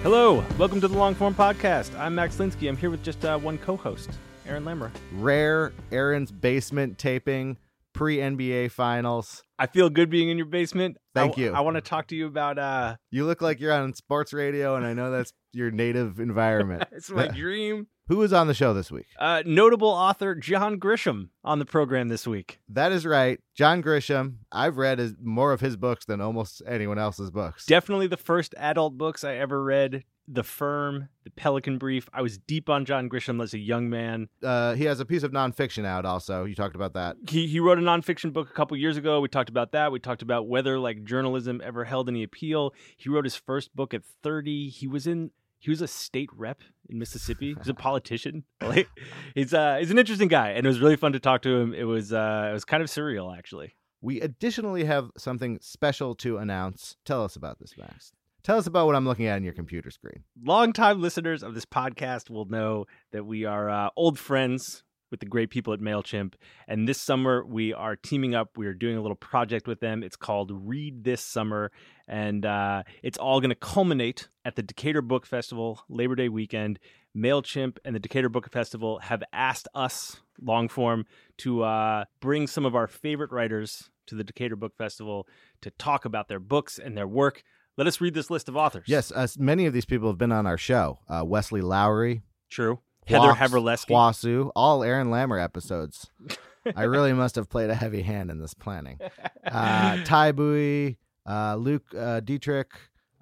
Hello, welcome to the Longform Podcast. I'm Max Linsky. I'm here with just one co-host, Aaron Lammer. Rare Aaron's basement taping, pre-NBA finals. I feel good being in your basement. Thank you. I want to talk to you about... You look like you're on sports radio, and I know that's your native environment. It's my dream. Who is on the show this week? Notable author John Grisham on the program this week. That is right. John Grisham. I've read more of his books than almost anyone else's books. Definitely the first adult books I ever read. The Firm, The Pelican Brief. I was deep on John Grisham as a young man. He has a piece of nonfiction out also. You talked about that. He wrote a nonfiction book a couple years ago. We talked about that. We talked about whether journalism ever held any appeal. He wrote his first book at 30. He was a state rep in Mississippi. He's a politician. He's an interesting guy, and it was really fun to talk to him. It was kind of surreal, actually. We additionally have something special to announce. Tell us about this, Max. Tell us about what I'm looking at on your computer screen. Longtime listeners of this podcast will know that we are old friends with the great people at MailChimp. And this summer, we are teaming up. We are doing a little project with them. It's called Read This Summer. And it's all going to culminate at the Decatur Book Festival, Labor Day weekend. MailChimp and the Decatur Book Festival have asked us, Longform, to bring some of our favorite writers to the Decatur Book Festival to talk about their books and their work. Let us read this list of authors. Yes, many of these people have been on our show. Wesley Lowery. True. Heather Haverleski. Wasu, all Aaron Lammer episodes. I really must have played a heavy hand in this planning. Ty Bowie, Luke Dietrich.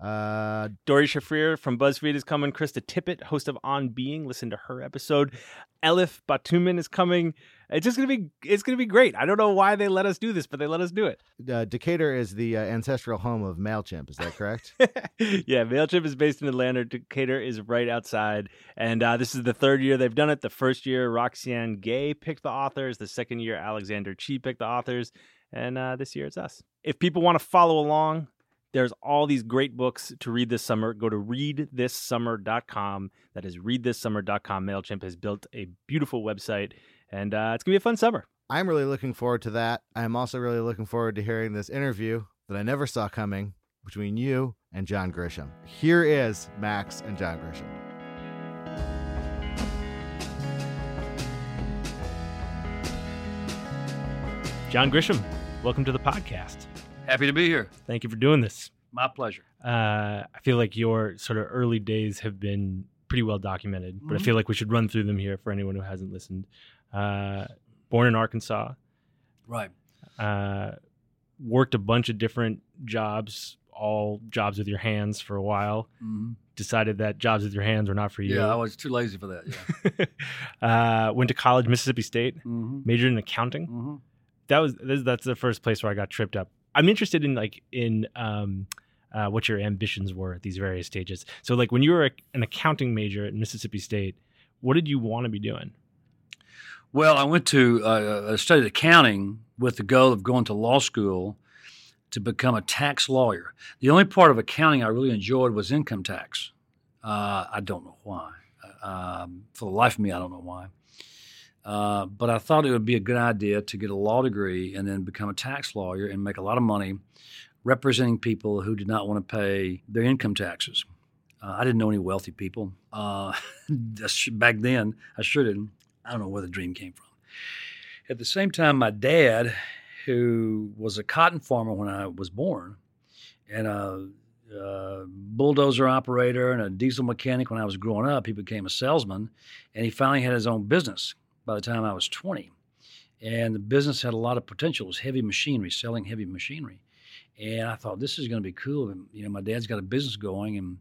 Dori Shafrir from BuzzFeed is coming. Krista Tippett, host of On Being. Listen to her episode. Elif Batuman is coming. It's gonna be great. I don't know why they let us do this, but they let us do it. Decatur is the ancestral home of MailChimp. Is that correct? Yeah, MailChimp is based in Atlanta. Decatur is right outside. And this is the third year they've done it. The first year, Roxanne Gay picked the authors. The second year, Alexander Chi picked the authors. And this year, it's us. If people want to follow along, there's all these great books to read this summer. Go to readthissummer.com. That is readthissummer.com. MailChimp has built a beautiful website, and it's going to be a fun summer. I'm really looking forward to that. I'm also really looking forward to hearing this interview that I never saw coming between you and John Grisham. Here is Max and John Grisham. John Grisham, welcome to the podcast. Happy to be here. Thank you for doing this. My pleasure. I feel like your sort of early days have been pretty well documented, but I feel like we should run through them here for anyone who hasn't listened. Born in Arkansas. Right. Worked a bunch of different jobs, all jobs with your hands for a while. Mm-hmm. Decided that jobs with your hands were not for you. Yeah, I was too lazy for that. Yeah. Went to college, Mississippi State, majored in accounting. Mm-hmm. That's the first place where I got tripped up. I'm interested in what your ambitions were at these various stages. So when you were an accounting major at Mississippi State, what did you want to be doing? Well, I went to studied accounting with the goal of going to law school to become a tax lawyer. The only part of accounting I really enjoyed was income tax. I don't know why. For the life of me, I don't know why. But I thought it would be a good idea to get a law degree and then become a tax lawyer and make a lot of money representing people who did not want to pay their income taxes. I didn't know any wealthy people. Back then, I sure didn't. I don't know where the dream came from. At the same time, my dad, who was a cotton farmer when I was born, and a bulldozer operator and a diesel mechanic when I was growing up, he became a salesman, and he finally had his own business by the time I was 20. And the business had a lot of potential. It was heavy machinery, selling heavy machinery. And I thought, this is going to be cool. And, my dad's got a business going, and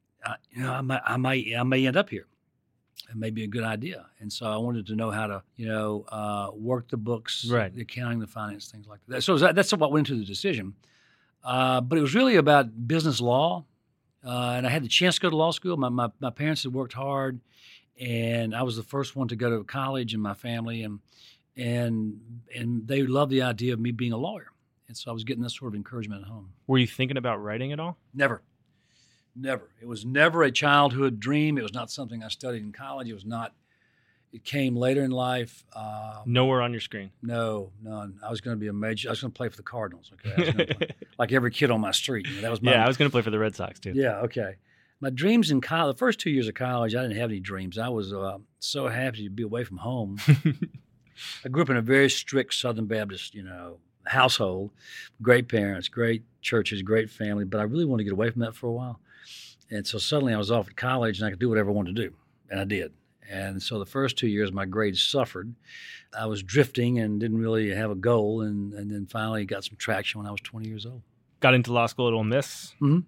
I may end up here. It may be a good idea. And so I wanted to know how to, work the books, right, the accounting, the finance, things like that. So that's what went into the decision. But it was really about business law. And I had the chance to go to law school. My parents had worked hard, and I was the first one to go to college in my family, and they loved the idea of me being a lawyer. And so I was getting that sort of encouragement at home. Were you thinking about writing at all? Never. It was never a childhood dream. It was not something I studied in college. It came later in life. Nowhere on your screen? No, none. I was going to be a major. I was going to play for the Cardinals. Okay, I was gonna play, like every kid on my street. That was my. Yeah, I was going to play for the Red Sox too. Yeah, okay. My dreams in college, the first 2 years of college, I didn't have any dreams. I was so happy to be away from home. I grew up in a very strict Southern Baptist, household. Great parents, great churches, great family, but I really wanted to get away from that for a while. And so suddenly I was off at college and I could do whatever I wanted to do, and I did. And so the first 2 years, my grades suffered. I was drifting and didn't really have a goal, and then finally got some traction when I was 20 years old. Got into law school at Ole Miss. Mm-hmm.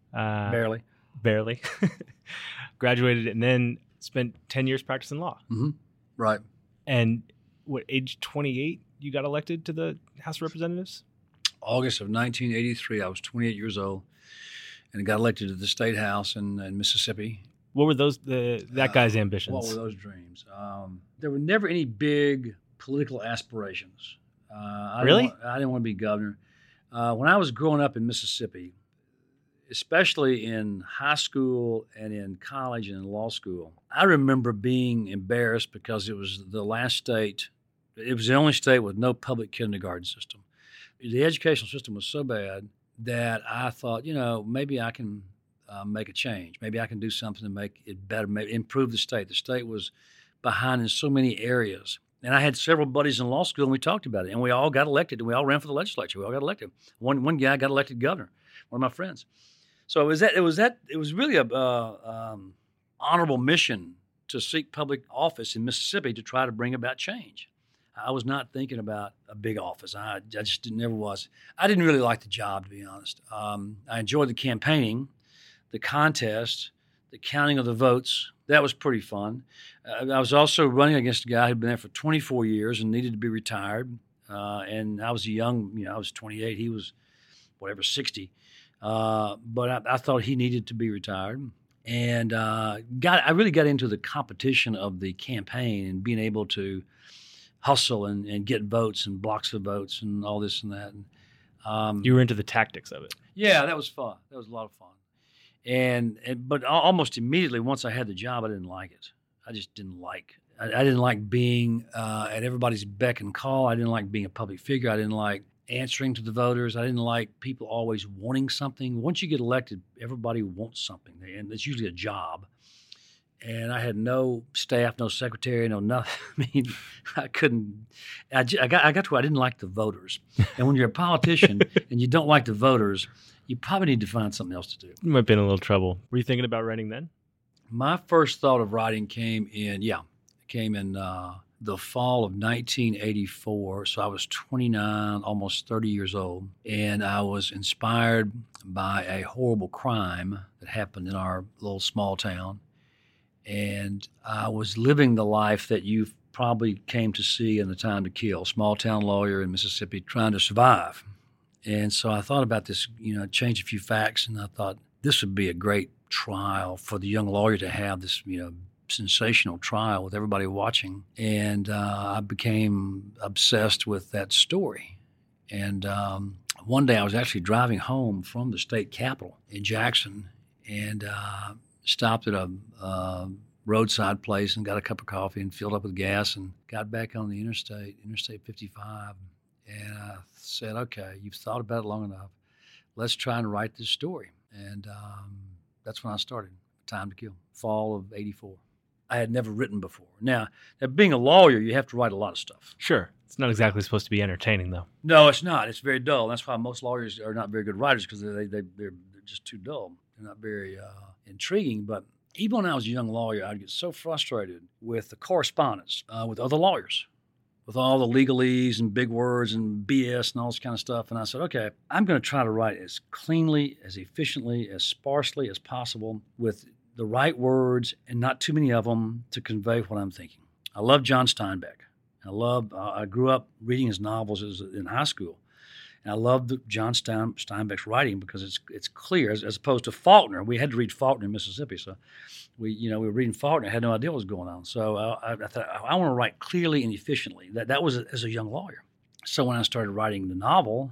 Barely. Graduated and then spent 10 years practicing law. Mm-hmm. Right. And age 28, you got elected to the House of Representatives? August of 1983, I was 28 years old, and got elected to the State House in Mississippi. What were that guy's ambitions? What were those dreams? There were never any big political aspirations. Really? I didn't want to be governor. When I was growing up in Mississippi, especially in high school and in college and in law school, I remember being embarrassed because it was the last state. It was the only state with no public kindergarten system. The educational system was so bad that I thought, maybe I can make a change. Maybe I can do something to make it better, maybe improve the state. The state was behind in so many areas. And I had several buddies in law school, and we talked about it. And we all got elected, and we all ran for the legislature. We all got elected. One guy got elected governor, one of my friends. So it was really a honorable mission to seek public office in Mississippi to try to bring about change. I was not thinking about a big office. I just never was. I didn't really like the job, to be honest. I enjoyed the campaigning, the contest, the counting of the votes. That was pretty fun. I was also running against a guy who'd been there for 24 years and needed to be retired. And I was I was 28. He was, 60. But I thought he needed to be retired. And I really got into the competition of the campaign and being able to hustle and get votes and blocks of votes and all this and that. And, you were into the tactics of it. Yeah, that was fun. That was a lot of fun. But almost immediately once I had the job, I didn't like it. I just didn't like. I didn't like being at everybody's beck and call. I didn't like being a public figure. I didn't like answering to the voters. I didn't like people always wanting something. Once you get elected, everybody wants something, and it's usually a job. And I had no staff, no secretary, no nothing. I mean, I couldn't. I got to where I didn't like the voters. And when you're a politician and you don't like the voters, you probably need to find something else to do. You might be in a little trouble. Were you thinking about writing then? My first thought of writing came in the fall of 1984. So I was 29, almost 30 years old. And I was inspired by a horrible crime that happened in our little small town. And I was living the life that you probably came to see in The Time to Kill, small town lawyer in Mississippi trying to survive. And so I thought about this, change a few facts, and I thought this would be a great trial for the young lawyer to have this, sensational trial with everybody watching. And I became obsessed with that story. And one day I was actually driving home from the state capitol in Jackson and stopped at a roadside place and got a cup of coffee and filled up with gas and got back on the Interstate 55. And I said, okay, you've thought about it long enough. Let's try and write this story. And that's when I started, Time to Kill, fall of 84. I had never written before. Now, being a lawyer, you have to write a lot of stuff. Sure. It's not exactly supposed to be entertaining, though. No, it's not. It's very dull. That's why most lawyers are not very good writers, because they're just too dull. They're not very intriguing. But even when I was a young lawyer, I'd get so frustrated with the correspondence with other lawyers, with all the legalese and big words and BS and all this kind of stuff. And I said, okay, I'm going to try to write as cleanly, as efficiently, as sparsely as possible with the right words and not too many of them to convey what I'm thinking. I love John Steinbeck. I grew up reading his novels in high school. And I loved John Steinbeck's writing because it's clear, as opposed to Faulkner. We had to read Faulkner in Mississippi, so we were reading Faulkner. I had no idea what was going on. So I thought, I want to write clearly and efficiently. That was as a young lawyer. So when I started writing the novel,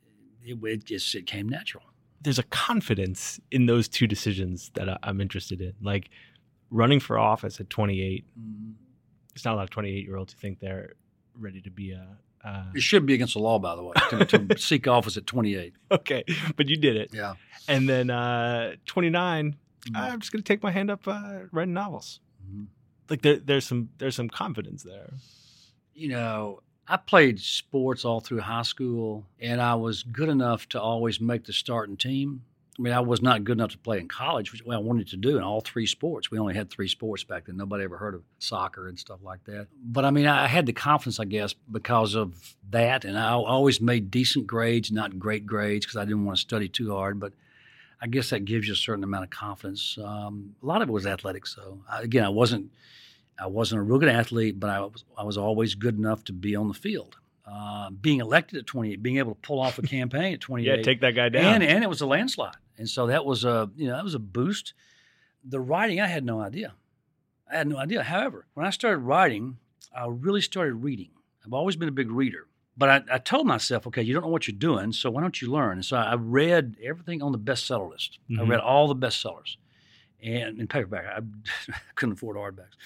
it came natural. There's a confidence in those two decisions that I'm interested in. Like running for office at 28. Mm-hmm. There's not a lot of 28-year-olds who think they're ready to be a... It should be against the law, by the way, to seek office at 28. Okay, but you did it. Yeah. And then 29, I'm just going to take my hand up writing novels. Mhm. Like there's some confidence there. You know, I played sports all through high school, and I was good enough to always make the starting team. I mean, I was not good enough to play in college, which I wanted to do in all three sports. We only had three sports back then. Nobody ever heard of soccer and stuff like that. But I mean, I had the confidence, I guess, because of that. And I always made decent grades, not great grades, because I didn't want to study too hard. But I guess that gives you a certain amount of confidence. A lot of it was athletics, though. Again, I wasn't a real good athlete, but I was always good enough to be on the field. Being elected at 28, being able to pull off a campaign at 28. Yeah, take that guy down. And it was a landslide. And so that was a boost. The writing, I had no idea. However, when I started writing, I really started reading. I've always been a big reader. But I told myself, okay, you don't know what you're doing, so why don't you learn? And so I read everything on the bestseller list. Mm-hmm. I read all the bestsellers. And in paperback, I couldn't afford hardbacks.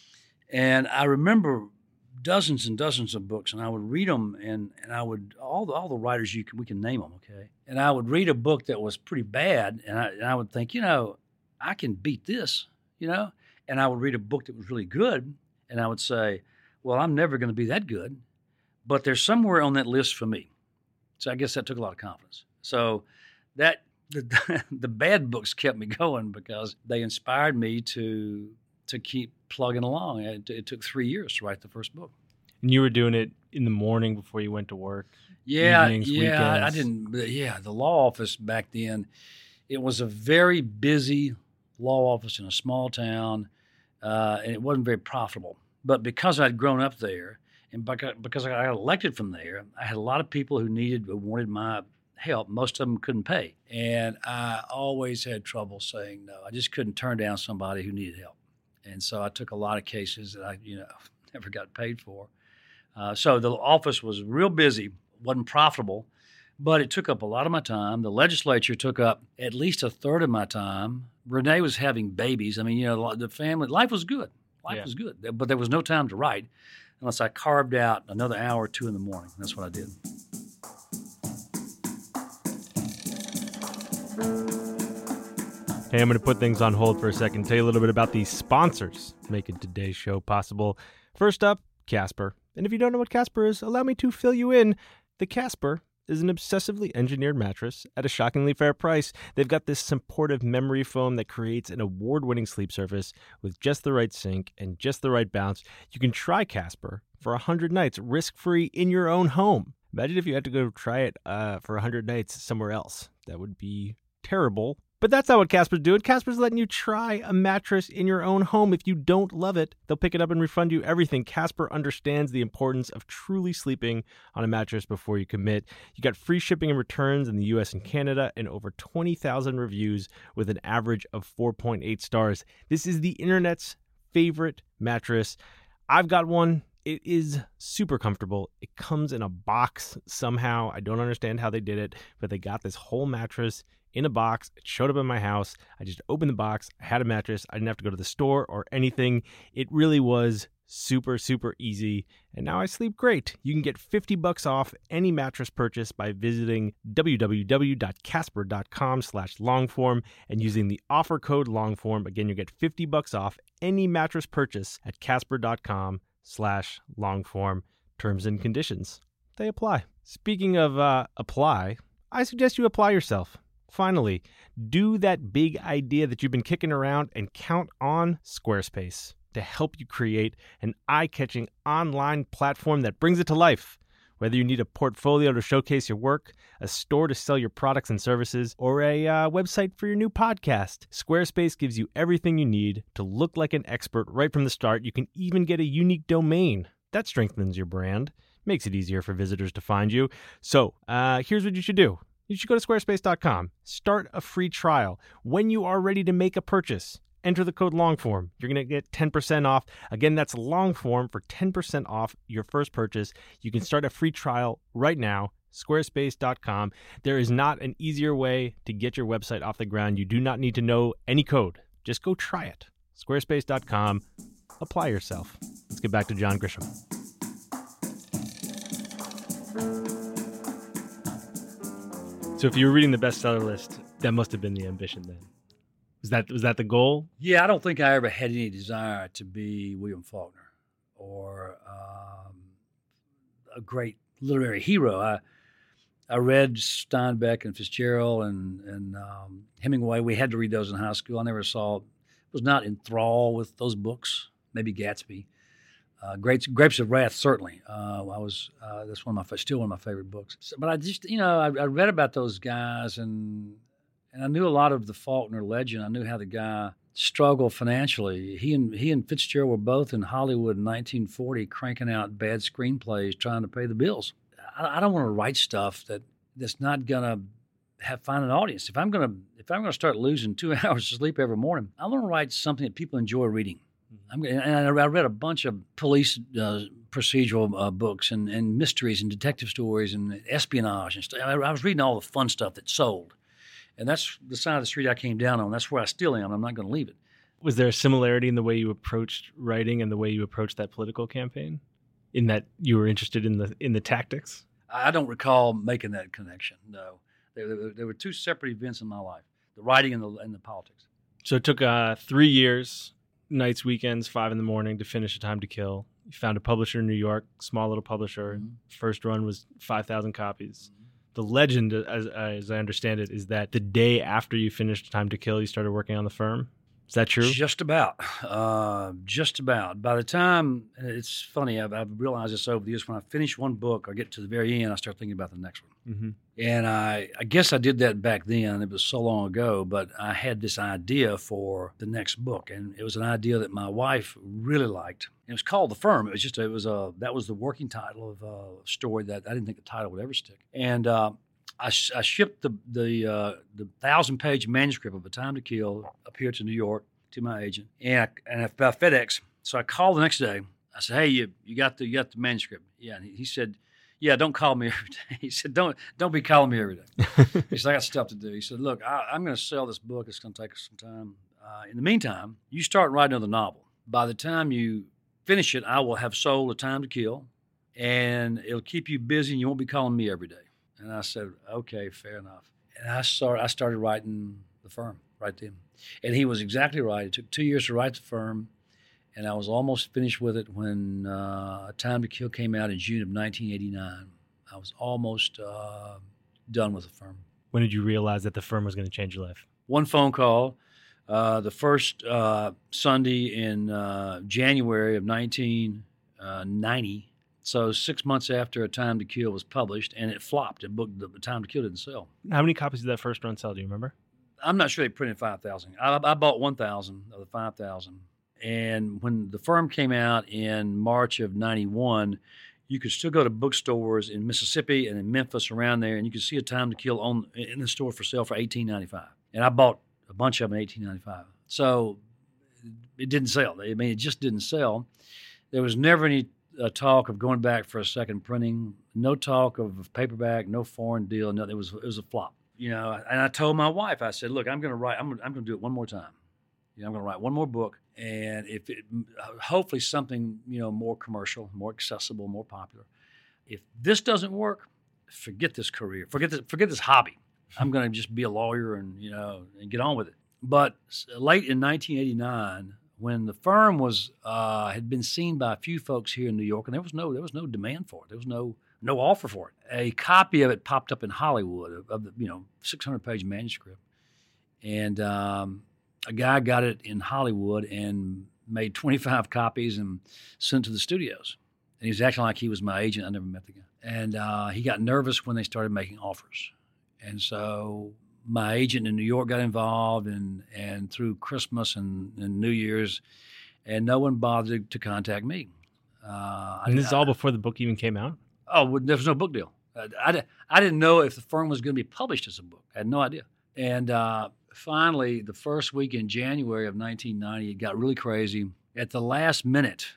And I remember dozens and dozens of books, and I would read them, and I would all the writers we can name them, okay. And I would read a book that was pretty bad, and I would think, I can beat this, And I would read a book that was really good, and I would say, well, I'm never going to be that good, but there's somewhere on that list for me. So I guess that took a lot of confidence. So that the bad books kept me going because they inspired me to keep plugging along. It took 3 years to write the first book. And you were doing it in the morning before you went to work? Yeah, evenings, I weekends? didn't. Yeah, the law office back then, it was a very busy law office in a small town, and it wasn't very profitable. But because I'd grown up there, and because I got elected from there, I had a lot of people who wanted my help. Most of them couldn't pay, and I always had trouble saying no. I just couldn't turn down somebody who needed help. And so I took a lot of cases that I, never got paid for. So the office was real busy, wasn't profitable, but it took up a lot of my time. The legislature took up at least a third of my time. Renee was having babies. I mean, the family, life was good. Life was good, but there was no time to write unless I carved out another hour or two in the morning. That's what I did. Hey, I'm going to put things on hold for a second, tell you a little bit about the sponsors making today's show possible. First up, Casper. And if you don't know what Casper is, allow me to fill you in. The Casper is an obsessively engineered mattress at a shockingly fair price. They've got this supportive memory foam that creates an award-winning sleep surface with just the right sink and just the right bounce. You can try Casper for 100 nights risk-free in your own home. Imagine if you had to go try it for 100 nights somewhere else. That would be terrible. But that's not what Casper's doing. Casper's letting you try a mattress in your own home. If you don't love it, they'll pick it up and refund you everything. Casper understands the importance of truly sleeping on a mattress before you commit. You got free shipping and returns in the US and Canada and over 20,000 reviews with an average of 4.8 stars. This is the internet's favorite mattress. I've got one. It is super comfortable. It comes in a box somehow. I don't understand how they did it, but they got this whole mattress in a box. It showed up in my house. I just opened the box. I had a mattress. I didn't have to go to the store or anything. It really was super, super easy. And now I sleep great. You can get $50 off any mattress purchase by visiting www.casper.com/longform and using the offer code longform. Again, you get $50 off any mattress purchase at casper.com/longform. Terms and conditions, they apply. Speaking of apply, I suggest you apply yourself. Finally, do that big idea that you've been kicking around and count on Squarespace to help you create an eye-catching online platform that brings it to life. Whether you need a portfolio to showcase your work, a store to sell your products and services, or a website for your new podcast, Squarespace gives you everything you need to look like an expert right from the start. You can even get a unique domain. That strengthens your brand, makes it easier for visitors to find you. So here's what you should do. You should go to squarespace.com. Start a free trial. When you are ready to make a purchase, enter the code LONGFORM. You're going to get 10% off. Again, that's LONGFORM for 10% off your first purchase. You can start a free trial right now, squarespace.com. There is not an easier way to get your website off the ground. You do not need to know any code. Just go try it. Squarespace.com. Apply yourself. Let's get back to John Grisham. So if you were reading the bestseller list, that must have been the ambition then. Was that the goal? Yeah, I don't think I ever had any desire to be William Faulkner or a great literary hero. I read Steinbeck and Fitzgerald and Hemingway. We had to read those in high school. I never was not enthralled with those books. Maybe Gatsby. Grapes of Wrath, certainly. That's still one of my favorite books. But I just, I read about those guys and I knew a lot of the Faulkner legend. I knew how the guy struggled financially. He and Fitzgerald were both in Hollywood in 1940, cranking out bad screenplays, trying to pay the bills. I don't want to write stuff that's not gonna find an audience. If I'm gonna start losing 2 hours of sleep every morning, I want to write something that people enjoy reading. I read a bunch of police procedural books and mysteries and detective stories and espionage and stuff. I was reading all the fun stuff that sold. And that's the side of the street I came down on. That's where I still am. I'm not going to leave it. Was there a similarity in the way you approached writing and the way you approached that political campaign, in that you were interested in the tactics? I don't recall making that connection. No, there were two separate events in my life: the writing and the politics. So it took 3 years, nights, weekends, 5 a.m. to finish A Time to Kill. You found a publisher in New York, small little publisher. Mm-hmm. First run was 5,000 copies. Mm-hmm. The legend, as I understand it, is that the day after you finished Time to Kill, you started working on the firm. Is that true? Just about. Just about. By the time, it's funny, I've realized this over the years, when I finish one book or get to the very end, I start thinking about the next one. Mm-hmm. And I guess I did that back then. It was so long ago, but I had this idea for the next book, and it was an idea that my wife really liked. It was called The Firm. That was the working title of a story that I didn't think the title would ever stick. And I shipped the 1,000-page manuscript of A Time to Kill up here to New York to my agent, and by FedEx. So I called the next day. I said, "Hey, you got the manuscript?" Yeah, and he said, "Yeah, don't call me every day." He said, "Don't be calling me every day." He said, "I got stuff to do." He said, "Look, I'm going to sell this book. It's going to take us some time. In the meantime, you start writing another novel. By the time you finish it, I will have sold A Time to Kill, and it'll keep you busy, and you won't be calling me every day." And I said, "Okay, fair enough." And I started writing The Firm right then. And he was exactly right. It took 2 years to write The Firm, and I was almost finished with it when A Time to Kill came out in June of 1989. I was almost done with The Firm. When did you realize that The Firm was going to change your life? One phone call. The first Sunday in January of 1990. So 6 months after A Time to Kill was published, and it flopped. A Time to Kill didn't sell. How many copies did that first run sell? Do you remember? I'm not sure they printed 5,000. I bought 1,000 of the 5,000. And when The Firm came out in March of 91, you could still go to bookstores in Mississippi and in Memphis around there, and you could see A Time to Kill in the store for sale for $18.95. And I bought a bunch of them at $18.95. So it didn't sell. I mean, it just didn't sell. There was never any talk of going back for a second printing. No talk of paperback. No foreign deal. No, it was a flop. And I told my wife, I said, "Look, I'm going to write. I'm going to do it one more time. I'm going to write one more book, and hopefully something more commercial, more accessible, more popular. If this doesn't work, forget this career. Forget this hobby. I'm going to just be a lawyer and get on with it." But late in 1989, when The Firm had been seen by a few folks here in New York, and there was no demand for it. There was no offer for it. A copy of it popped up in Hollywood of the 600-page manuscript, and a guy got it in Hollywood and made 25 copies and sent to the studios. And he was acting like he was my agent. I never met the guy, and he got nervous when they started making offers, and so my agent in New York got involved, and through Christmas and New Year's, and no one bothered to contact me. And this is all before the book even came out? Oh, there was no book deal. I didn't know if The Firm was going to be published as a book. I had no idea. And finally, the first week in January of 1990, it got really crazy. At the last minute,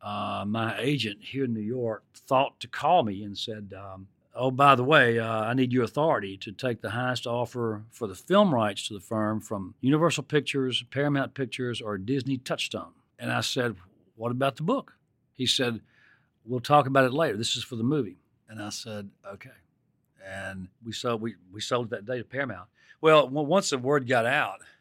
my agent here in New York thought to call me and said, "Oh, by the way, I need your authority to take the highest offer for the film rights to The Firm from Universal Pictures, Paramount Pictures, or Disney Touchstone." And I said, "What about the book?" He said, "We'll talk about it later. This is for the movie." And I said, "Okay." And we sold that day to Paramount. Well, once the word got out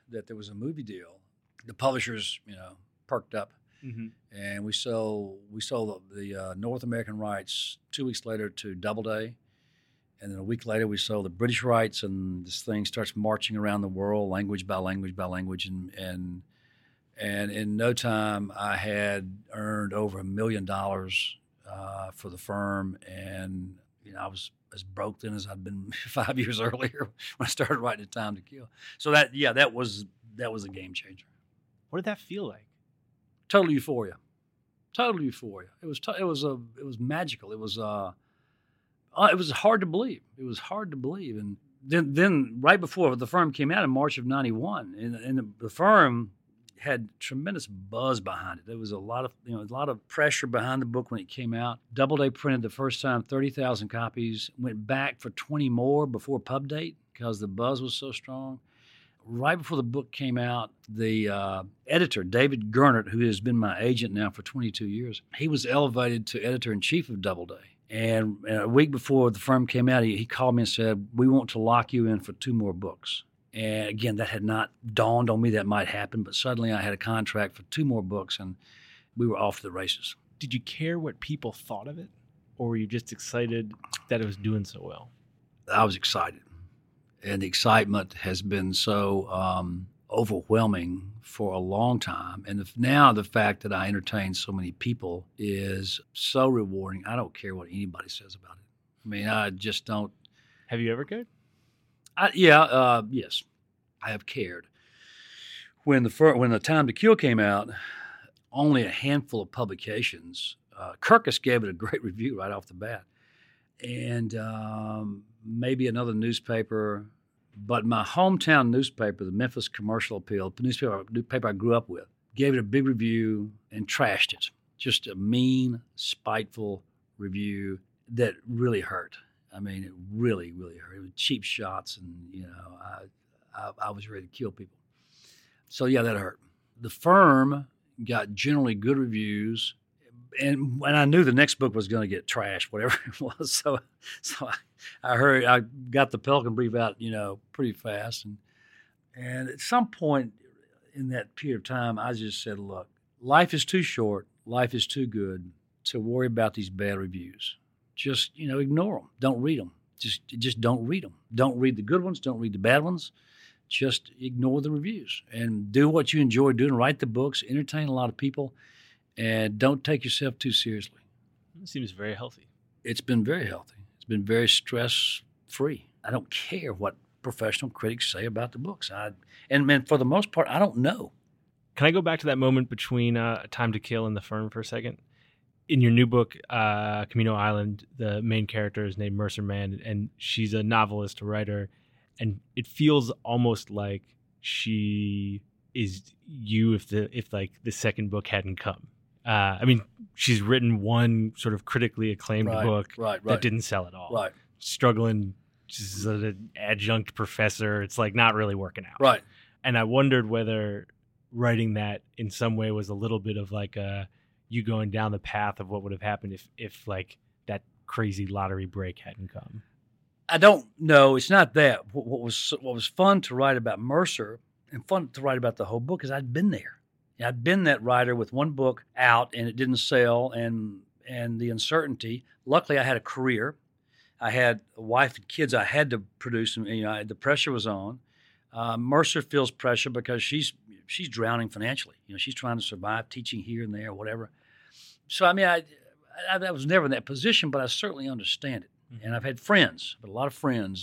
that there was a movie deal, the publishers, perked up, and we sold the North American rights 2 weeks later to Doubleday, and then a week later we sold the British rights, and this thing starts marching around the world, language by language by language, and in no time I had earned over $1 million for the firm, and I was as broke then as I'd been 5 years earlier when I started writing Time to Kill. So that was a game changer. What did that feel like? Total euphoria. It was magical. It was hard to believe. And then right before the firm came out in March of '91, and the firm had tremendous buzz behind it. There was a lot of pressure behind the book when it came out. Doubleday printed the first time 30,000 copies, went back for 20 more before pub date because the buzz was so strong. Right before the book came out, the editor, David Gernert, who has been my agent now for 22 years, he was elevated to editor-in-chief of Doubleday. And a week before the firm came out, he called me and said, "We want to lock you in for 2 more books." And again, that had not dawned on me that might happen, but suddenly I had a contract for 2 more books, and we were off to the races. Did you care what people thought of it, or were you just excited that it was doing so well? I was excited, and the excitement has been so overwhelming for a long time. And now the fact that I entertain so many people is so rewarding. I don't care what anybody says about it. I mean, I just don't. Have you ever cared? Yes, I have cared. When the Time to Kill came out, only a handful of publications. Kirkus gave it a great review right off the bat, and maybe another newspaper. But my hometown newspaper, the Memphis Commercial Appeal, the newspaper I grew up with, gave it a big review and trashed it. Just a mean, spiteful review that really hurt. I mean, it really, really hurt. It was cheap shots, and I was ready to kill people. So yeah, that hurt. The firm got generally good reviews, and I knew the next book was going to get trashed, whatever it was. So I got the Pelican Brief out, pretty fast, and at some point in that period of time, I just said, look, life is too short, life is too good to worry about these bad reviews. Just, ignore them. Don't read them. Just don't read them. Don't read the good ones. Don't read the bad ones. Just ignore the reviews and do what you enjoy doing. Write the books, entertain a lot of people, and don't take yourself too seriously. It seems very healthy. It's been very healthy. It's been very stress-free. I don't care what professional critics say about the books. And for the most part, I don't know. Can I go back to that moment between Time to Kill and the firm for a second? In your new book, Camino Island, the main character is named Mercer Mann, and she's a novelist, a writer, and it feels almost like she is you if the second book hadn't come. I mean, she's written one sort of critically acclaimed book that didn't sell at all. Right. Struggling, just as an adjunct professor, it's like not really working out. Right. And I wondered whether writing that in some way was a little bit of like you going down the path of what would have happened if like that crazy lottery break hadn't come. I don't know. It's not that. What was fun to write about Mercer and fun to write about the whole book is I'd been there. I'd been that writer with one book out and it didn't sell, and the uncertainty. Luckily, I had a career. I had a wife and kids I had to produce, and the pressure was on. Mercer feels pressure because she's drowning financially. She's trying to survive, teaching here and there, whatever. So I mean, I was never in that position, but I certainly understand it. Mm-hmm. And I've had friends, a lot of friends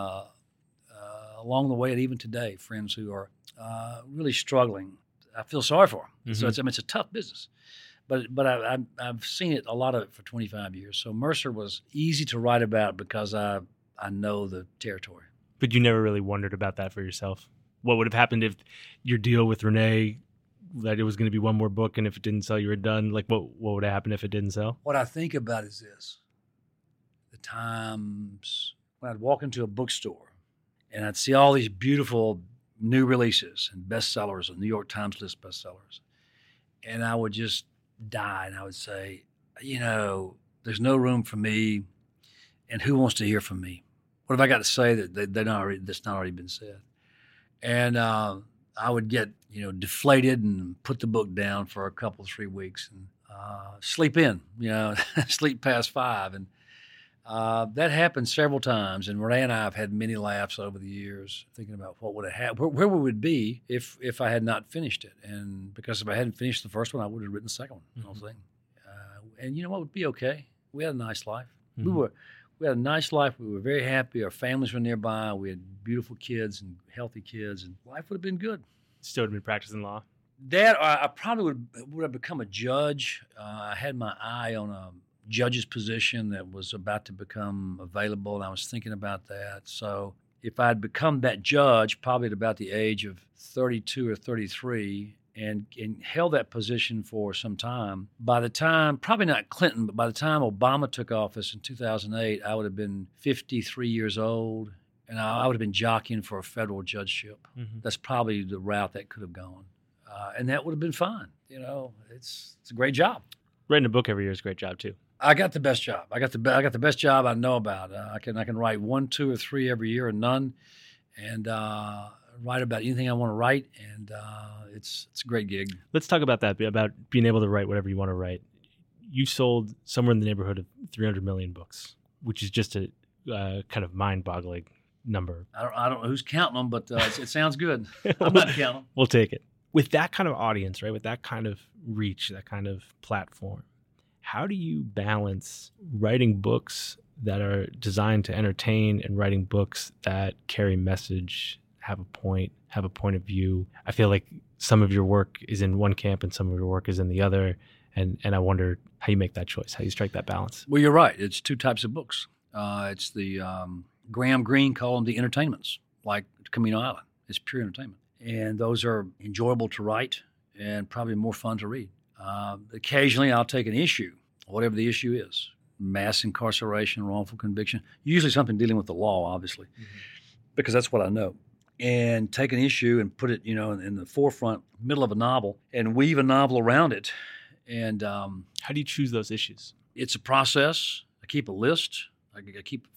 along the way, and even today, friends who are really struggling. I feel sorry for them. Mm-hmm. So it's a tough business, but I've seen it, a lot of it for 25 years. So Mercer was easy to write about because I know the territory. But you never really wondered about that for yourself? What would have happened if your deal with Renee, that it was going to be one more book, and if it didn't sell, you were done? Like, what would have happened if it didn't sell? What I think about is this. The times when I'd walk into a bookstore and I'd see all these beautiful new releases and bestsellers and New York Times list bestsellers, and I would just die, and I would say, there's no room for me, and who wants to hear from me? What have I got to say that's not already been said? And I I would get, deflated and put the book down for a couple, 3 weeks and sleep in, sleep past 5. And that happened several times. And Renee and I have had many laughs over the years thinking about what would have happened, where we would be if I had not finished it. And because if I hadn't finished the first one, I would have written the second one, the whole thing. And you know what would be okay? We had a nice life. Mm-hmm. We had a nice life. We were very happy. Our families were nearby. We had beautiful kids and healthy kids, and life would have been good. Still had been practicing law. That I probably would have become a judge. I had my eye on a judge's position that was about to become available, and I was thinking about that. So if I had become that judge, probably at about the age of 32 or 33, and held that position for some time, by the time, probably not Clinton, but by the time Obama took office in 2008, I would have been 53 years old, and I would have been jockeying for a federal judgeship. Mm-hmm. That's probably the route that could have gone. And that would have been fine. It's a great job. Writing a book every year is a great job too. I got the best job. I got the best job I know about. I can write 1, 2, or 3 every year, or none, and write about anything I want to write. And it's a great gig. Let's talk about that. About being able to write whatever you want to write. You sold somewhere in the neighborhood of 300 million books, which is just a kind of mind-boggling number. I don't know who's counting them, but it sounds good. I'm not counting them. We'll take it. With that kind of audience, right? With that kind of reach, that kind of platform, how do you balance writing books that are designed to entertain and writing books that carry message, have a point of view? I feel like some of your work is in one camp and some of your work is in the other. And I wonder how you make that choice, how you strike that balance. Well, you're right. It's 2 types of books. It's the Graham Greene called them the entertainments, like Camino Island. It's pure entertainment. And those are enjoyable to write and probably more fun to read. Occasionally, I'll take an issue, whatever the issue is, mass incarceration, wrongful conviction, usually something dealing with the law, obviously, because that's what I know, and take an issue and put it, in the forefront, middle of a novel, and weave a novel around it. And how do you choose those issues? It's a process. I keep a list. I keep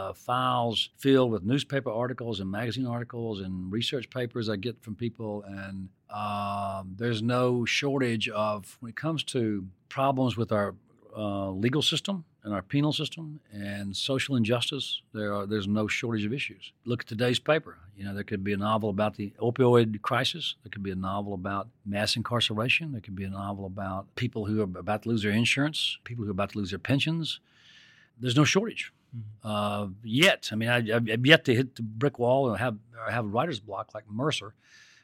files filled with newspaper articles and magazine articles and research papers I get from people. And there's no shortage of, when it comes to problems with our legal system and our penal system and social injustice, there's no shortage of issues. Look at today's paper. There could be a novel about the opioid crisis. There could be a novel about mass incarceration. There could be a novel about people who are about to lose their insurance, people who are about to lose their pensions. There's no shortage. Yet. I mean, I've yet to hit the brick wall or have writer's block like Mercer.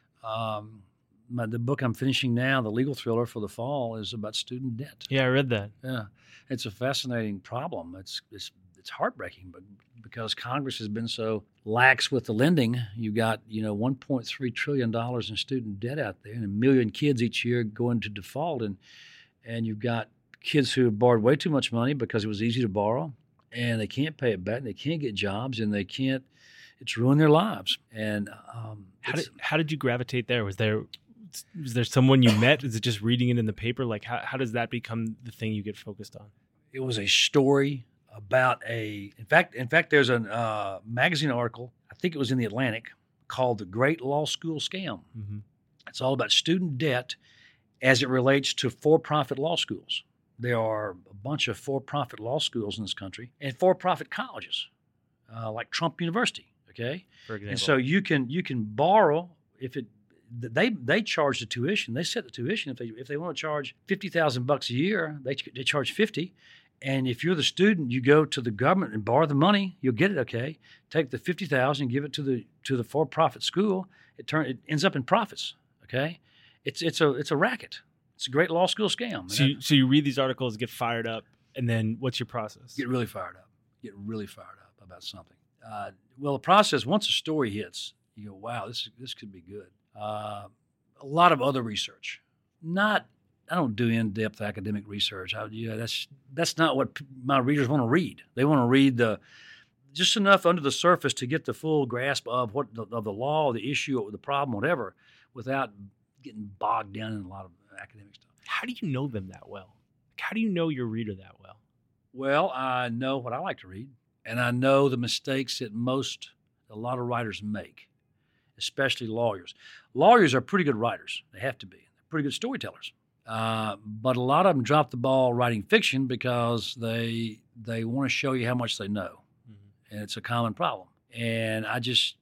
The book I'm finishing now, the legal thriller for the fall, is about student debt. Yeah, I read that. Yeah, it's a fascinating problem. It's heartbreaking, but because Congress has been so lax with the lending, you got $1.3 trillion in student debt out there, and 1 million kids each year go into default, and you've got kids who have borrowed way too much money because it was easy to borrow, and they can't pay it back, and they can't get jobs, and they can't. It's ruined their lives. And how did you gravitate there? Was there someone you met? Is it just reading it in the paper? Like how does that become the thing you get focused on? It was a story about in fact, there's a magazine article, I think it was in the Atlantic, called "The Great Law School Scam." Mm-hmm. It's all about student debt as it relates to for-profit law schools. There are a bunch of for-profit law schools in this country and for-profit colleges, like Trump University. Okay, for example. And so you can borrow if it. They charge the tuition. They set the tuition. If they want to charge $50,000 a year, they charge $50,000. And if you're the student, you go to the government and borrow the money. You'll get it. Okay, take the $50,000 and give it to the for-profit school. It ends up in profits. Okay, it's a racket. It's a great law school scam. So you read these articles, get fired up, and then what's your process? Get really fired up. Get really fired up about something. Well, the process, once a story hits, you go, wow, this could be good. A lot of other research. I don't do in-depth academic research. That's not what my readers want to read. They want to read just enough under the surface to get the full grasp of of the law, the issue, the problem, whatever, without getting bogged down in a lot of academic stuff. How do you know them that well? How do you know your reader that well? Well, I know what I like to read, and I know the mistakes that a lot of writers make, especially lawyers. Lawyers are pretty good writers. They have to be. They're pretty good storytellers. But a lot of them drop the ball writing fiction because they want to show you how much they know. Mm-hmm. And it's a common problem. And I just,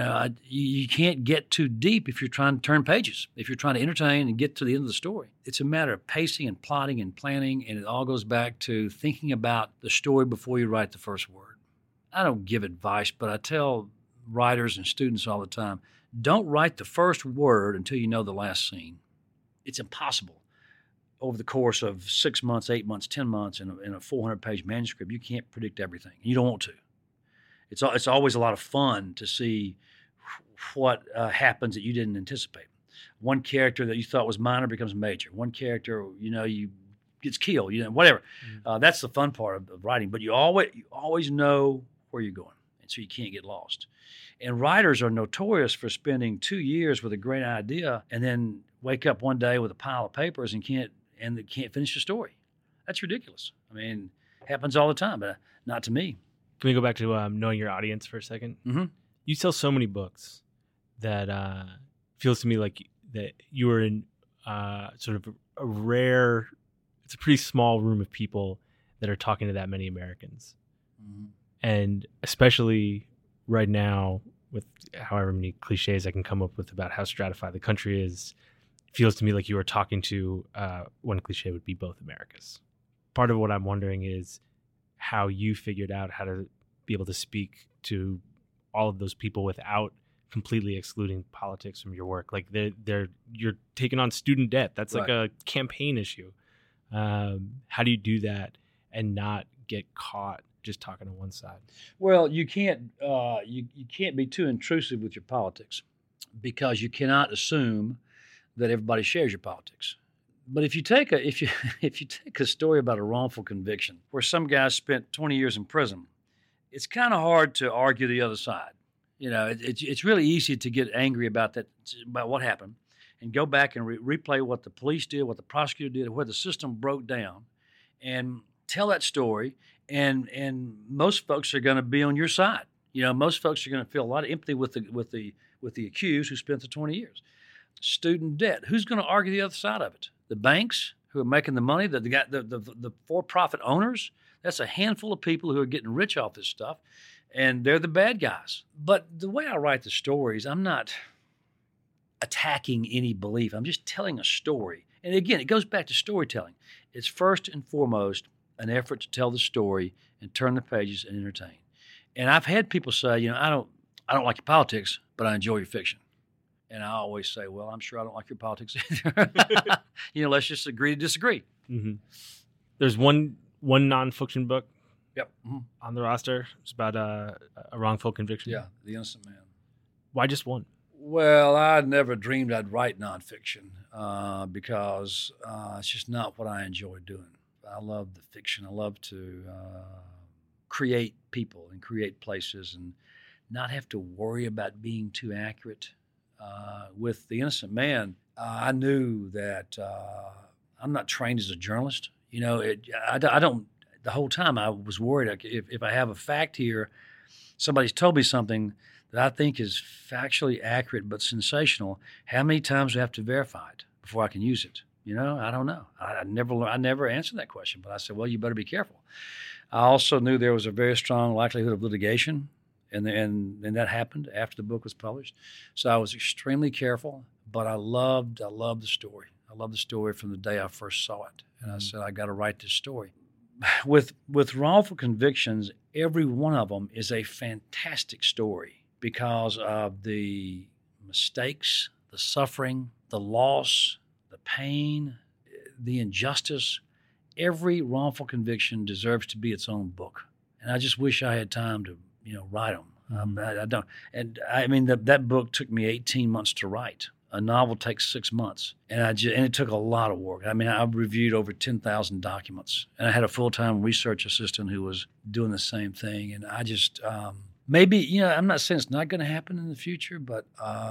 you can't get too deep if you're trying to turn pages, if you're trying to entertain and get to the end of the story. It's a matter of pacing and plotting and planning, and it all goes back to thinking about the story before you write the first word. I don't give advice, but I tell writers and students all the time, don't write the first word until you know the last scene. It's impossible. Over the course of 6 months, 8 months, 10 months in a 400-page manuscript, you can't predict everything. You don't want to. It's always a lot of fun to see what happens that you didn't anticipate. One character that you thought was minor becomes major. One character, you gets killed. Whatever. Mm-hmm. That's the fun part of writing. But you always know where you're going, and so you can't get lost. And writers are notorious for spending 2 years with a great idea and then wake up one day with a pile of papers and can't finish the story. That's ridiculous. I mean, it happens all the time, but not to me. Can we go back to knowing your audience for a second? Mm-hmm. You sell so many books that feels to me like that you are in sort of a rare, it's a pretty small room of people that are talking to that many Americans. Mm-hmm. And especially right now, with however many cliches I can come up with about how stratified the country is, it feels to me like you are talking to, one cliche would be both Americas. Part of what I'm wondering is how you figured out how to be able to speak to all of those people without completely excluding politics from your work. Like you're taking on student debt. That's right. Like a campaign issue. How do you do that and not get caught just talking to one side? Well, you can't you can't be too intrusive with your politics, because you cannot assume that everybody shares your politics. But if you take a story about a wrongful conviction where some guy spent 20 years in prison, it's kind of hard to argue the other side. It's really easy to get angry about what happened, and go back and replay what the police did, what the prosecutor did, where the system broke down, and tell that story. And most folks are going to be on your side. Most folks are going to feel a lot of empathy with the accused who spent the 20 years. Student debt. Who's going to argue the other side of it? The banks who are making the money, the for-profit owners. That's a handful of people who are getting rich off this stuff, and they're the bad guys. But the way I write the stories, I'm not attacking any belief. I'm just telling a story. And again, it goes back to storytelling. It's first and foremost an effort to tell the story and turn the pages and entertain. And I've had people say, I don't like your politics, but I enjoy your fiction. And I always say, well, I'm sure I don't like your politics either. Let's just agree to disagree. Mm-hmm. There's one nonfiction book. Yep. Mm-hmm. On the roster. It's about a wrongful conviction. Yeah, The Innocent Man. Why just one? Well, I never dreamed I'd write nonfiction because it's just not what I enjoy doing. I love the fiction. I love to create people and create places and not have to worry about being too accurate. With The Innocent Man, I knew that I'm not trained as a journalist. I don't. The whole time I was worried if I have a fact here, somebody's told me something that I think is factually accurate but sensational. How many times do I have to verify it before I can use it? I don't know. I never answered that question, but I said, well, you better be careful. I also knew there was a very strong likelihood of litigation. And that happened after the book was published. So I was extremely careful, but I loved the story. I loved the story from the day I first saw it. And I said, I got to write this story. With wrongful convictions, every one of them is a fantastic story because of the mistakes, the suffering, the loss, the pain, the injustice. Every wrongful conviction deserves to be its own book. And I just wish I had time to write them. I don't. And I mean, that book took me 18 months to write. A novel takes 6 months. And it took a lot of work. I mean, I've reviewed over 10,000 documents. And I had a full-time research assistant who was doing the same thing. And I just, maybe, I'm not saying it's not going to happen in the future, but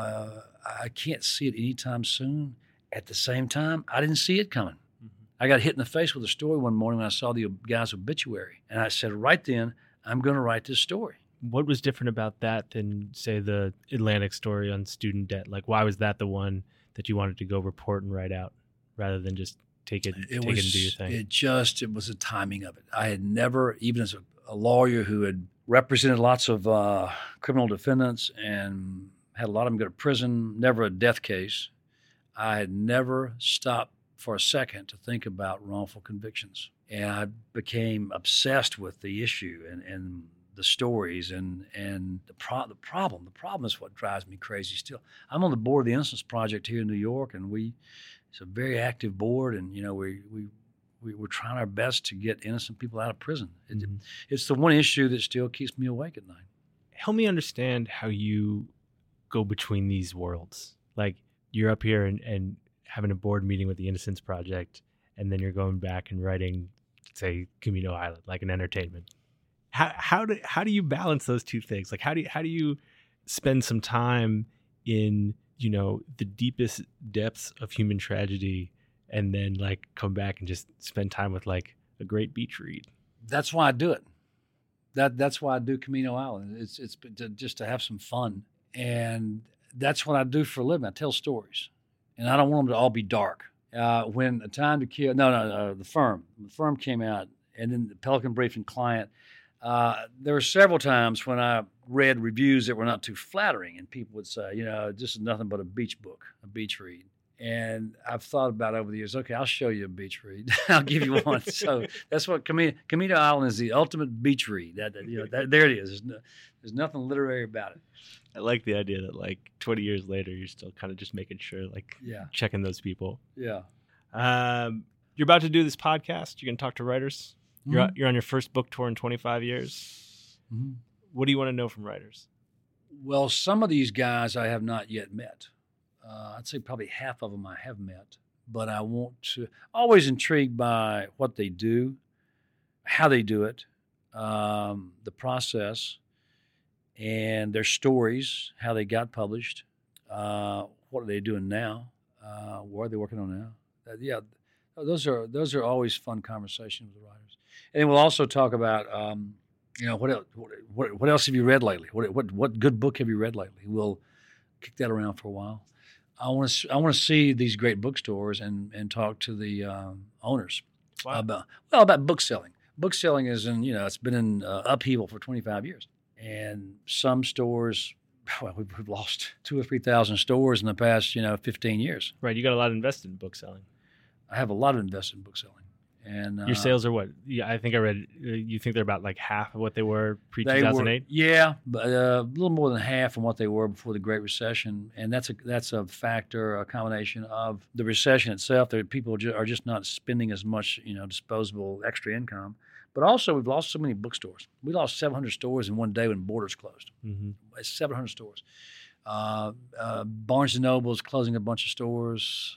I can't see it anytime soon. At the same time, I didn't see it coming. Mm-hmm. I got hit in the face with a story one morning when I saw the guy's obituary. And I said, right then, I'm going to write this story. What was different about that than, say, the Atlantic story on student debt? Like, why was that the one that you wanted to go report and write out rather than just take it and do your thing? It was the timing of it. I had never, even as a lawyer who had represented lots of criminal defendants and had a lot of them go to prison, never a death case, I had never stopped for a second to think about wrongful convictions. And I became obsessed with the issue and the stories and the problem. The problem is what drives me crazy still. I'm on the board of the Innocence Project here in New York, and it's a very active board, and we're trying our best to get innocent people out of prison. It's the one issue that still keeps me awake at night. Help me understand how you go between these worlds. Like, you're up here and having a board meeting with the Innocence Project, and then you're going back and writing, say, Camino Island, like an entertainment. How do you balance those two things? Like, how do you spend some time in, the deepest depths of human tragedy, and then like come back and just spend time with like a great beach read? That's why I do it. That's why I do Camino Island. It's just to have some fun, and that's what I do for a living. I tell stories, and I don't want them to all be dark. When A Time to Kill, the firm came out, and then the Pelican Brief and Client. There were several times when I read reviews that were not too flattering, and people would say, this is nothing but a beach book, a beach read. And I've thought about over the years, okay, I'll show you a beach read. I'll give you one. So that's what Camino Island is, the ultimate beach read. There it is. There's nothing literary about it. I like the idea that like 20 years later, you're still kind of just making sure, checking those people. Yeah. You're about to do this podcast. You're going to talk to writers. Mm-hmm. You're on your first book tour in 25 years. Mm-hmm. What do you want to know from writers? Well, some of these guys I have not yet met. I'd say probably half of them I have met, but I want to, always intrigued by what they do, how they do it, the process, and their stories, how they got published, what are they doing now, what are they working on now. Those are always fun conversations with the writers. And then we'll also talk about, what else have you read lately? What good book have you read lately? We'll kick that around for a while. I want to see these great bookstores and talk to the owners about book selling. Book selling is it's been in upheaval for 25 years, and some stores, we've lost 2,000 or 3,000 stores in the past 15 years. Right, you got a lot invested in book selling. I have a lot invested in book selling. And your sales are what? Yeah, I think I read. You think they're about like half of what they were pre-2008? Yeah, but a little more than half of what they were before the Great Recession, and that's a factor, a combination of the recession itself. That people are just not spending as much, disposable extra income. But also, we've lost so many bookstores. We lost 700 stores in one day when Borders closed. Mm-hmm. 700 stores. Barnes & Noble is closing a bunch of stores.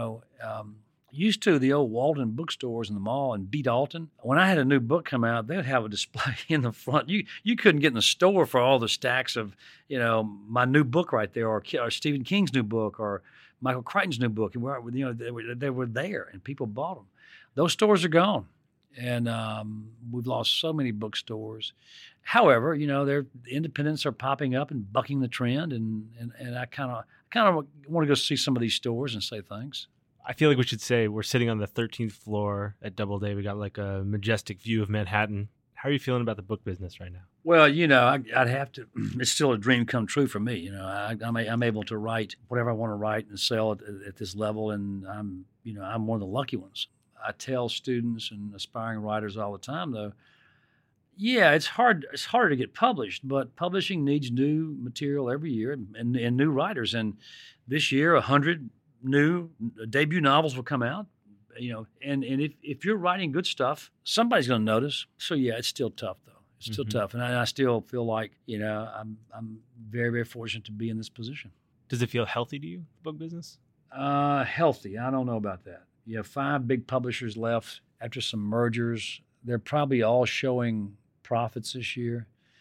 Used to the old Walden bookstores in the mall in B. Dalton. When I had a new book come out, they would have a display in the front. You couldn't get in the store for all the stacks of, my new book right there, or Stephen King's new book, or Michael Crichton's new book. And they were there, and people bought them. Those stores are gone, and we've lost so many bookstores. However, the independents are popping up and bucking the trend, and I kind of want to go see some of these stores and say thanks. I feel like we should say we're sitting on the 13th floor at Doubleday. We got like a majestic view of Manhattan. How are you feeling about the book business right now? Well, I'd have to. It's still a dream come true for me. I'm able to write whatever I want to write and sell it at this level, and I'm one of the lucky ones. I tell students and aspiring writers all the time, though. Yeah, it's hard. It's harder to get published, but publishing needs new material every year and new writers. And this year, 100 new debut novels will come out, and if you're writing good stuff, somebody's going to notice. So yeah, it's still tough though. It's still tough, and I still feel like I'm very, very fortunate to be in this position. Does it feel healthy to you, the book business? Healthy? I don't know about that. You have 5 big publishers left after some mergers. They're probably all showing profits this year.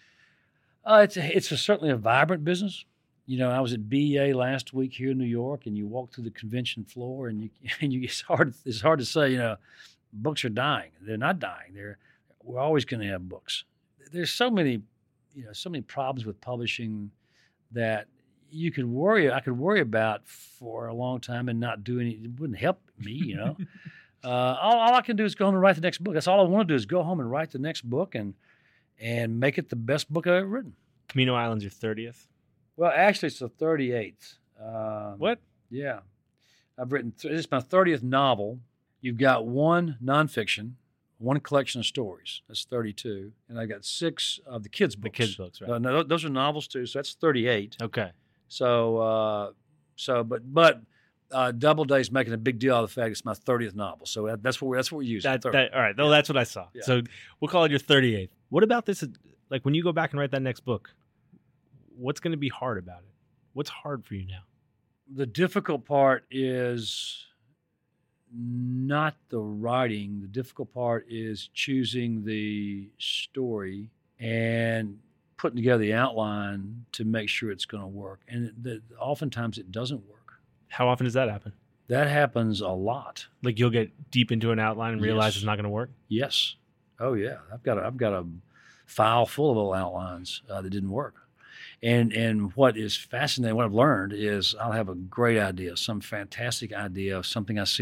It's certainly a vibrant business. I was at BEA last week here in New York, and you walk through the convention floor, and it's hard to say, books are dying. They're not dying. We're always going to have books. There's so many, so many problems with publishing that I could worry about for a long time and not do any. It wouldn't help me. All I can do is go home and write the next book. That's all I want to do is go home and write the next book and make it the best book I've ever written. Camino Island's your 30th? Well, actually, it's the 38th. What? Yeah. I've written, this is my 30th novel. You've got one nonfiction, one collection of stories. That's 32. And I've got 6 of the kids' books. The kids' books, right. No, those are novels too, so that's 38. Okay. So, Doubleday's making a big deal out of the fact it's my 30th novel. So that's what we're using. All right. Well, that's what I saw. Yeah. So we'll call it your 38th. What about this? Like when you go back and write that next book, what's going to be hard about it? What's hard for you now? The difficult part is not the writing. The difficult part is choosing the story and putting together the outline to make sure it's going to work. And oftentimes it doesn't work. How often does that happen? That happens a lot. Like you'll get deep into an outline and realize Yes. it's not going to work? Yes. Oh yeah. I've got a file full of little outlines that didn't work. And what is fascinating, what I've learned is I'll have a great idea, some fantastic idea of something I see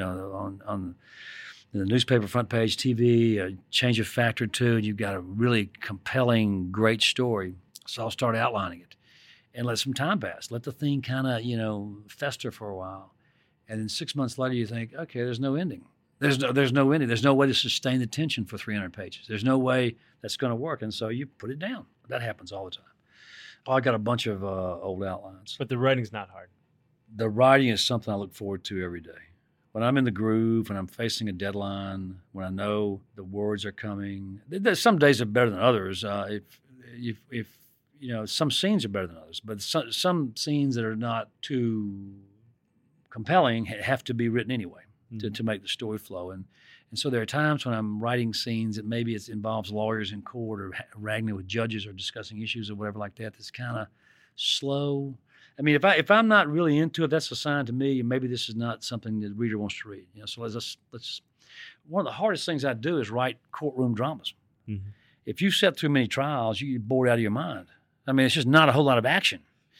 on the newspaper front page, TV, a change of factor or two, and you've got a really compelling, great story. So I'll start outlining it and let some time pass. Let the thing kind of, fester for a while. And then 6 months later, you think, okay, there's no ending. There's no ending. There's no way to sustain the tension for 300 pages. There's no way that's going to work. And so you put it down. That happens all the time. I got a bunch of old outlines. But the writing's not hard. The writing is something I look forward to every day. When I'm in the groove, when I'm facing a deadline, when I know the words are coming. There's some days are better than others. If some scenes are better than others, but some scenes that are not too compelling have to be written anyway to make the story flow. And so there are times when I'm writing scenes that maybe it involves lawyers in court or wrangling with judges or discussing issues or whatever like that. That's kind of slow. I mean, if I'm not really into it, that's a sign to me. Maybe this is not something that the reader wants to read. So let's. One of the hardest things I do is write courtroom dramas. Mm-hmm. If you sit through many trials, you get bored out of your mind. I mean, it's just not a whole lot of action.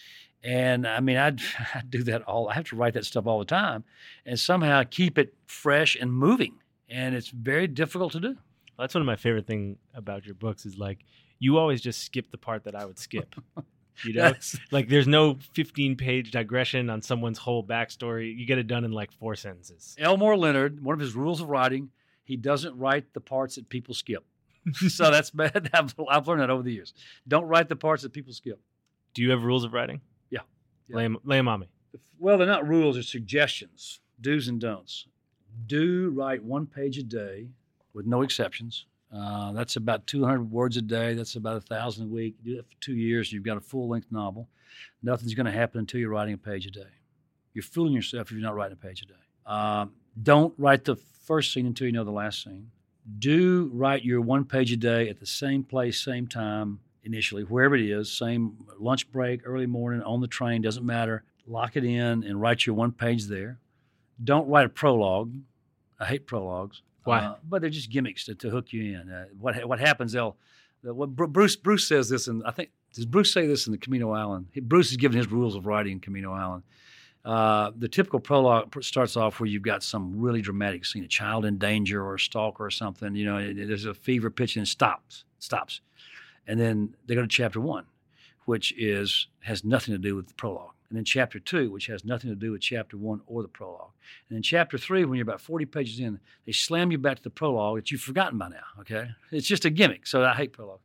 And I mean, I do that I have to write that stuff all the time, and somehow keep it fresh and moving. And it's very difficult to do. Well, that's one of my favorite things about your books is like you always just skip the part that I would skip. Yes. Like there's no 15-page digression on someone's whole backstory. You get it done in like 4 sentences. Elmore Leonard, one of his rules of writing, he doesn't write the parts that people skip. So that's bad. I've learned that over the years. Don't write the parts that people skip. Do you have rules of writing? Yeah. Lay 'em on me. Well, they're not rules, they're suggestions, do's and don'ts. Do write 1 page a day with no exceptions. That's about 200 words a day. That's about 1,000 a week. You do that for 2 years, you've got a full-length novel. Nothing's going to happen until you're writing a page a day. You're fooling yourself if you're not writing a page a day. Don't write the first scene until you know the last scene. Do write your 1 page a day at the same place, same time, initially, wherever it is, same lunch break, early morning, on the train, doesn't matter. Lock it in and write your 1 page there. Don't write a prologue. I hate prologues. Why? But they're just gimmicks to hook you in. What happens? Bruce says this, and I think does Bruce say this in the Camino Island? Bruce is given his rules of writing in Camino Island. The typical prologue starts off where you've got some really dramatic scene, a child in danger or a stalker or something. There's a fever pitch and it stops, and then they go to chapter 1, which has nothing to do with the prologue. And then chapter 2, which has nothing to do with chapter 1 or the prologue. And then chapter 3, when you're about 40 pages in, they slam you back to the prologue that you've forgotten by now, okay? It's just a gimmick, so I hate prologue.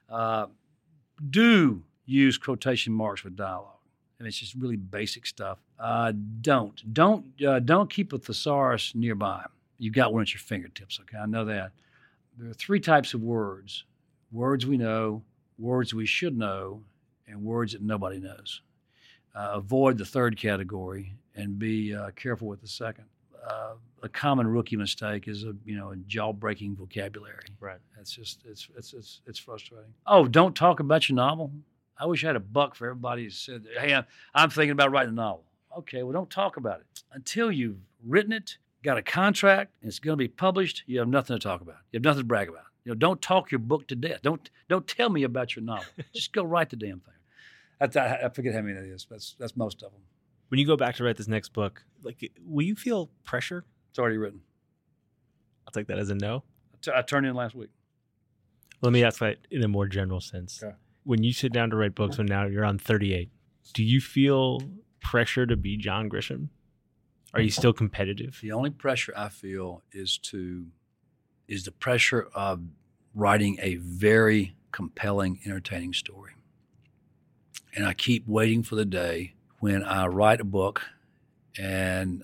Do use quotation marks with dialogue. And it's just really basic stuff. Don't keep a thesaurus nearby. You've got one at your fingertips, okay? I know that. There are 3 types of words. Words we know, words we should know, and words that nobody knows. Avoid the third category and be careful with the second. A common rookie mistake is a jaw-breaking vocabulary. Right. It's frustrating. Oh, don't talk about your novel. I wish I had a buck for everybody who said, "Hey, I'm thinking about writing a novel." Okay, well, don't talk about it until you've written it, got a contract, and it's going to be published. You have nothing to talk about. You have nothing to brag about. Don't talk your book to death. Don't tell me about your novel. Just go write the damn thing. I forget how many that is. That's most of them. When you go back to write this next book, will you feel pressure? It's already written. I'll take that as a no. I turned in last week. Let me ask that in a more general sense. Okay. When you sit down to write books, when now you're on 38, do you feel pressure to be John Grisham? Are you still competitive? The only pressure I feel is the pressure of writing a very compelling, entertaining story. And I keep waiting for the day when I write a book and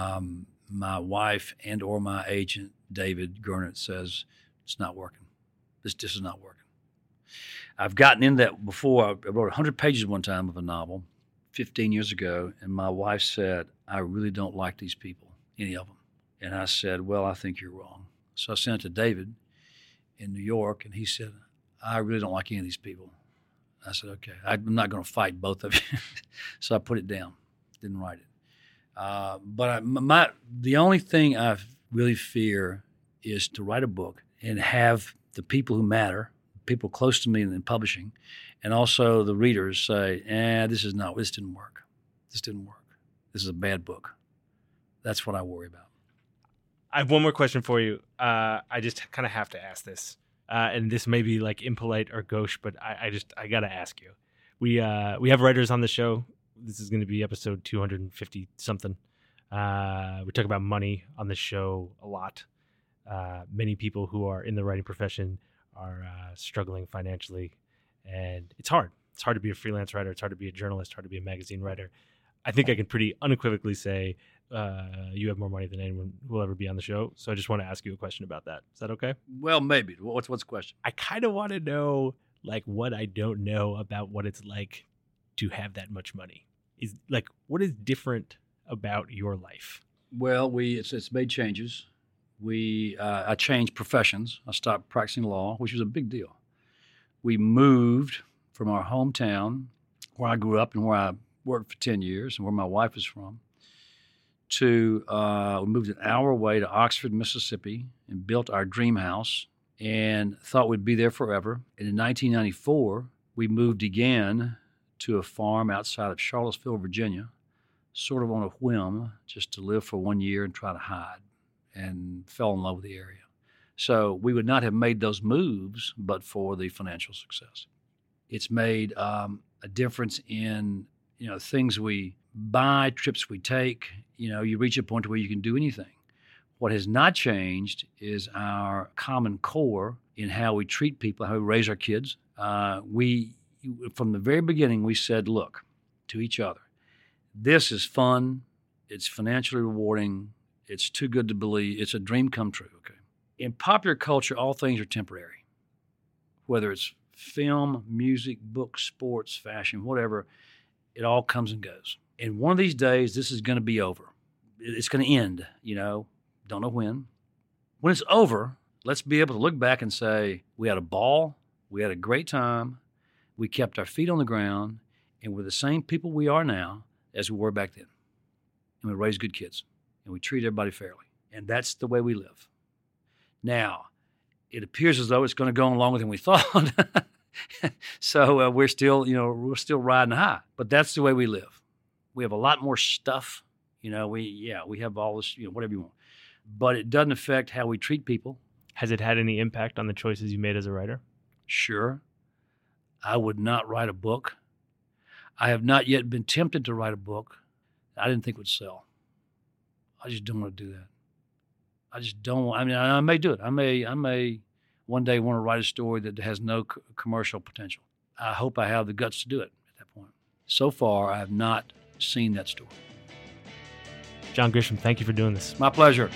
my wife and or my agent, David Gurnett, says, it's not working. This is not working. I've gotten in that before. I wrote 100 pages one time of a novel 15 years ago, and my wife said, I really don't like these people, any of them. And I said, well, I think you're wrong. So I sent it to David in New York, and he said, I really don't like any of these people. I said, okay, I'm not going to fight both of you. So I put it down, didn't write it. But the only thing I really fear is to write a book and have the people who matter, people close to me in publishing, and also the readers say, this didn't work. This didn't work. This is a bad book. That's what I worry about. I have one more question for you. I just kind of have to ask this. And this may be like impolite or gauche, but I got to ask you. We have writers on the show. This is going to be episode 250 something. We talk about money on the show a lot. Many people who are in the writing profession are struggling financially, and it's hard. It's hard to be a freelance writer. It's hard to be a journalist, hard to be a magazine writer. I think I can pretty unequivocally say you have more money than anyone who will ever be on the show. So I just want to ask you a question about that. Is that okay? Well, maybe. What's the question? I kind of want to know what I don't know about what it's like to have that much money. Is what is different about your life? Well, it's made changes. I changed professions. I stopped practicing law, which was a big deal. We moved from our hometown, where I grew up and where I worked for 10 years and where my wife is from, we moved an hour away to Oxford, Mississippi, and built our dream house and thought we'd be there forever. And in 1994, we moved again to a farm outside of Charlottesville, Virginia, sort of on a whim, just to live for 1 year and try to hide, and fell in love with the area. So we would not have made those moves but for the financial success. It's made a difference in things we buy, trips we take. You reach a point where you can do anything. What has not changed is our common core in how we treat people, how we raise our kids. From the very beginning, we said, look, to each other, this is fun, it's financially rewarding, it's too good to believe, it's a dream come true, okay? In popular culture, all things are temporary. Whether it's film, music, books, sports, fashion, whatever, it all comes and goes. And one of these days, this is going to be over. It's going to end, don't know when. When it's over, let's be able to look back and say, we had a ball, we had a great time, we kept our feet on the ground, and we're the same people we are now as we were back then. And we raised good kids, and we treat everybody fairly. And that's the way we live. Now, it appears as though it's going to go on longer than we thought. So we're still riding high, but that's the way we live. We have a lot more stuff, we have all this, whatever you want, but it doesn't affect how we treat people. Has it had any impact on the choices you made as a writer? Sure. I would not write a book. I have not yet been tempted to write a book I didn't think would sell. I just don't want to do that. I just don't. I may do it. I may one day want to write a story that has no commercial potential. I hope I have the guts to do it at that point. So far, I have not seen that story. John Grisham, thank you for doing this. My pleasure.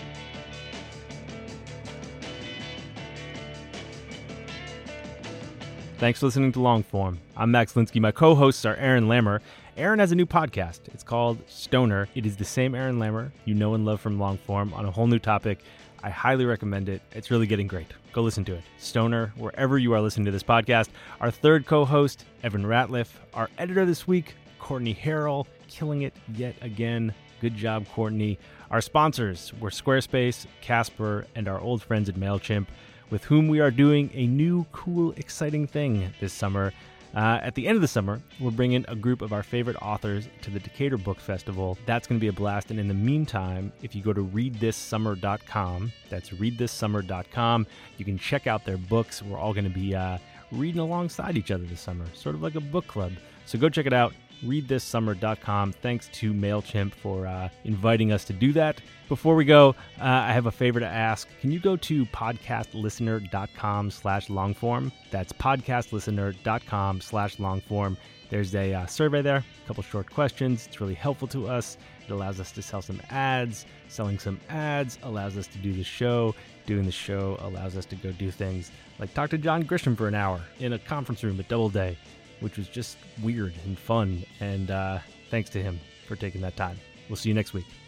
Thanks for listening to Longform. I'm Max Linsky. My co-hosts are Aaron Lammer. Aaron has a new podcast. It's called Stoner. It is the same Aaron Lammer you know and love from Longform on a whole new topic. I highly recommend it. It's really getting great. Go listen to it. Stoner, wherever you are listening to this podcast. Our third co-host, Evan Ratliff. Our editor this week, Courtney Harrell, killing it yet again. Good job, Courtney. Our sponsors were Squarespace, Casper, and our old friends at MailChimp. with whom we are doing a new, cool, exciting thing this summer. At the end of the summer, we're bringing a group of our favorite authors to the Decatur Book Festival. That's going to be a blast. And in the meantime, if you go to readthissummer.com, that's readthissummer.com, you can check out their books. We're all going to be reading alongside each other this summer, sort of like a book club. So go check it out, readthissummer.com. Thanks to MailChimp for inviting us to do that. Before we go, I have a favor to ask. Can you go to podcastlistener.com/longform? That's podcastlistener.com/longform. There's a survey there, a couple short questions. It's really helpful to us. It allows us to sell some ads. Selling some ads allows us to do the show. Doing the show allows us to go do things like talk to John Grisham for an hour in a conference room at Doubleday, which was just weird and fun. And thanks to him for taking that time. We'll see you next week.